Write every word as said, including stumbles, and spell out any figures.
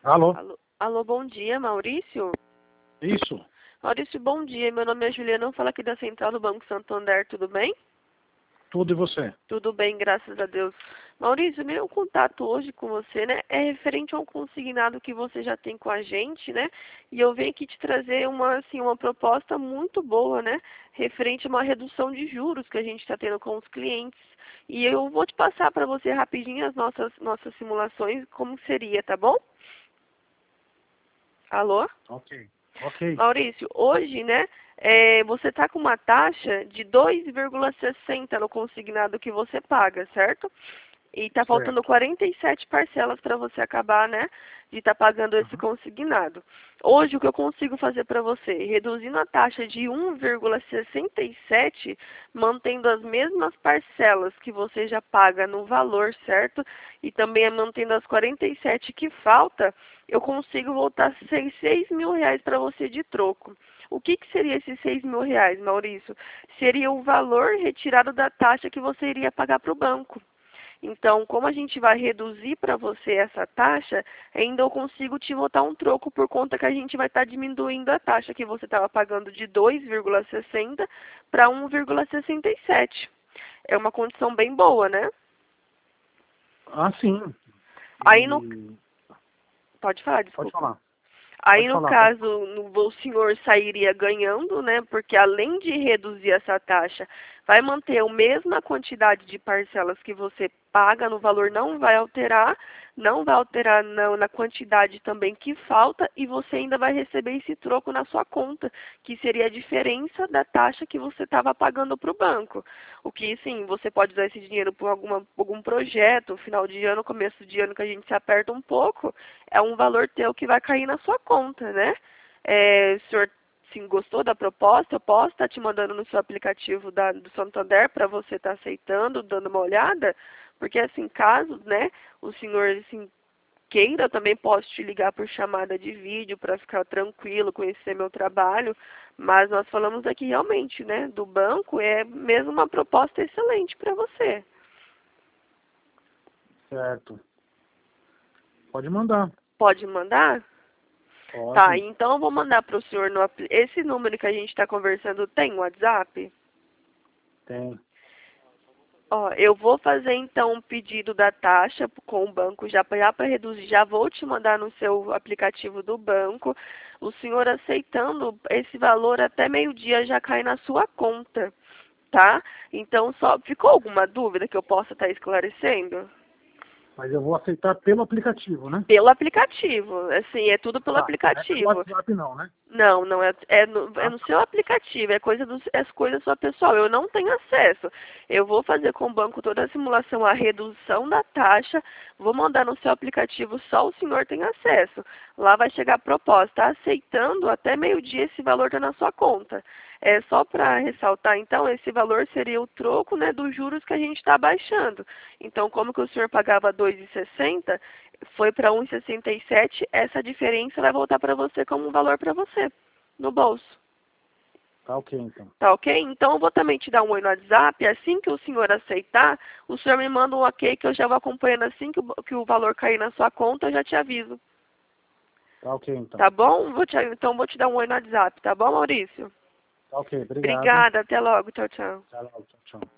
Alô? Alô, alô, bom dia, Maurício? Isso. Maurício, bom dia. Meu nome é Juliana, eu falo aqui da Central do Banco Santander, tudo bem? Tudo e você? Tudo bem, graças a Deus. Maurício, meu contato hoje com você, né, é referente a um consignado que você já tem com a gente, né? E eu venho aqui te trazer uma, assim, uma proposta muito boa, né? Referente a uma redução de juros que a gente está tendo com os clientes. E eu vou te passar para você rapidinho as nossas, nossas simulações, como seria, tá bom? Alô? Ok. Ok. Maurício, hoje, né, é, você está com uma taxa de dois vírgula sessenta no consignado que você paga, certo? E está faltando Certo. quarenta e sete parcelas para você acabar, né, de estar pagando esse Uhum. consignado. Hoje, o que eu consigo fazer para você? Reduzindo a taxa de um vírgula sessenta e sete, mantendo as mesmas parcelas que você já paga no valor, certo? E também mantendo as quarenta e sete que falta, eu consigo voltar seis mil reais para você de troco. O que, que seria esses seis mil reais, Maurício? Seria o valor retirado da taxa que você iria pagar para o banco. Então, como a gente vai reduzir para você essa taxa, ainda eu consigo te botar um troco por conta que a gente vai estar tá diminuindo a taxa que você estava pagando de dois vírgula sessenta para um vírgula sessenta e sete. É uma condição bem boa, né? Ah, sim. Aí no... E... Pode falar, Pode desculpa. falar. Aí, Pode no falar, pode caso, falar. no- o senhor sairia ganhando, né? Porque além de reduzir essa taxa, vai manter a mesma quantidade de parcelas que você paga, no valor não vai alterar, não vai alterar na, na quantidade também que falta, e você ainda vai receber esse troco na sua conta, que seria a diferença da taxa que você estava pagando para o banco. O que, sim, você pode usar esse dinheiro por alguma, algum projeto, final de ano, começo de ano, que a gente se aperta um pouco, é um valor teu que vai cair na sua conta, né? É, o senhor sim, gostou da proposta? Eu posso estar te mandando no seu aplicativo da, do Santander para você estar aceitando, dando uma olhada? Porque, assim, caso, né, o senhor, assim, queira, eu também posso te ligar por chamada de vídeo para ficar tranquilo, conhecer meu trabalho, mas nós falamos aqui realmente, né, do banco, é mesmo uma proposta excelente para você. Certo. Pode mandar. Pode mandar? Tá, Pode. então eu vou mandar para o senhor no apli- esse número que a gente está conversando tem WhatsApp? Tem. Ó, eu vou fazer então um pedido da taxa com o banco já para já para reduzir, já vou te mandar no seu aplicativo do banco. O senhor aceitando esse valor até meio-dia já cai na sua conta, tá? Então só ficou alguma dúvida que eu possa estar esclarecendo? Mas eu vou aceitar pelo aplicativo, né? Pelo aplicativo, assim, é tudo pelo Tá. Não é pelo aplicativo. WhatsApp não, né? Não, não é, é, no, é Ah, no tá. seu aplicativo, é coisa do, é coisa sua pessoal. Eu não tenho acesso. Eu vou fazer com o banco toda a simulação, a redução da taxa, vou mandar no seu aplicativo, só o senhor tem acesso. Lá vai chegar a proposta, aceitando até meio-dia esse valor está na sua conta. É só para ressaltar, então, esse valor seria o troco, né, dos juros que a gente está baixando. Então, como que o senhor pagava dois vírgula sessenta, foi para um vírgula sessenta e sete, essa diferença vai voltar para você como um valor para você, no bolso. Tá ok, então. Tá ok? Então eu vou também te dar um oi no WhatsApp, assim que o senhor aceitar, o senhor me manda um ok que eu já vou acompanhando assim que o, que o valor cair na sua conta, eu já te aviso. Tá ok, então. Tá bom? Vou te, então vou te dar um oi no WhatsApp, tá bom, Maurício? Tá ok, obrigado. Obrigada, até logo, tchau, tchau. Tchau, tchau, tchau.